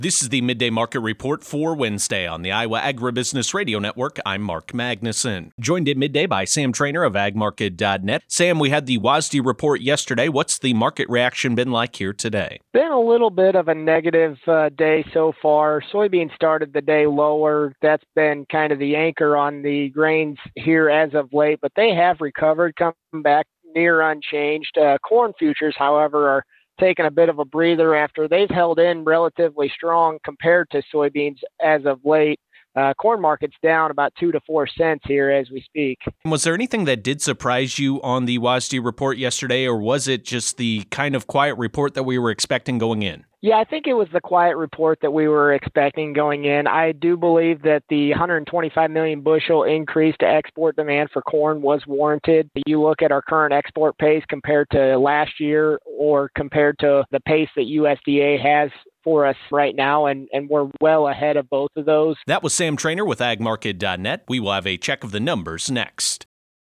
This is the Midday Market Report for Wednesday on the Iowa Agribusiness Radio Network. I'm Mark Magnuson. Joined at midday by Sam Trainer of agmarket.net. Sam, we had the WASDE report yesterday. What's the market reaction been like here today? Been a little bit of a negative day so far. Soybeans started the day lower. That's been kind of the anchor on the grains here as of late, but they have recovered, come back near unchanged. Corn futures, however, are taking a bit of a breather after they've held in relatively strong compared to soybeans as of late. Corn market's down about 2 to 4 cents here as we speak. Was there anything that did surprise you on the WASDE report yesterday, or was it just the kind of quiet report that we were expecting going in? Yeah, I think it was the quiet report that we were expecting going in. I do believe that the 125 million bushel increase to export demand for corn was warranted. You look at our current export pace compared to last year or compared to the pace that USDA has for us right now, and we're well ahead of both of those. That was Sam Trainer with agmarket.net. We will have a check of the numbers next.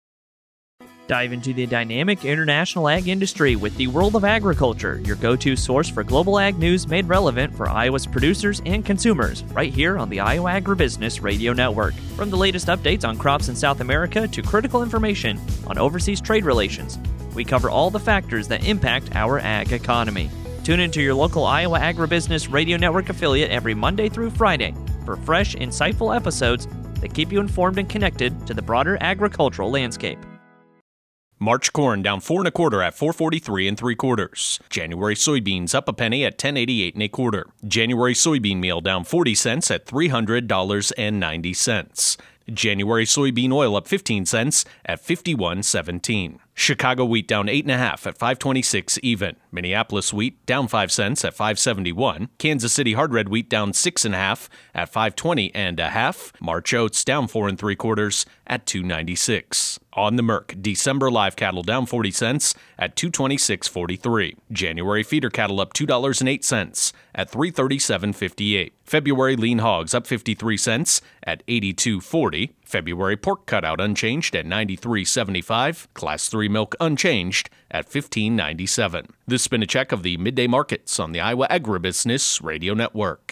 Dive into the dynamic international ag industry with the World of Agriculture, your go-to source for global ag news made relevant for Iowa's producers and consumers, right here on the Iowa Agribusiness Radio Network. From the latest updates on crops in South America to critical information on overseas trade relations, we cover all the factors that impact our ag economy. Tune into your local Iowa Agribusiness Radio Network affiliate every Monday through Friday for fresh, insightful episodes that keep you informed and connected to the broader agricultural landscape. March corn down 4 1/4 at 4.43 3/4. January soybeans up a penny at 10.88 1/4. January soybean meal down 40 cents at $300.90. January soybean oil up 15 cents at 51.17. Chicago wheat down 8 1/2 at 5.26 even. Minneapolis wheat down 5 cents at 5.71. Kansas City hard red wheat down 6 1/2 at 5.20 1/2. March oats down 4 3/4 at 2.96. On the Merc, December live cattle down 40 cents at 226.43. January feeder cattle up $2.08 at 337.58. February lean hogs up 53 cents at 82.40. February pork cutout unchanged at 93.75. Class 3 milk unchanged at 15.97. This has been a check of the midday markets on the Iowa Agribusiness Radio Network.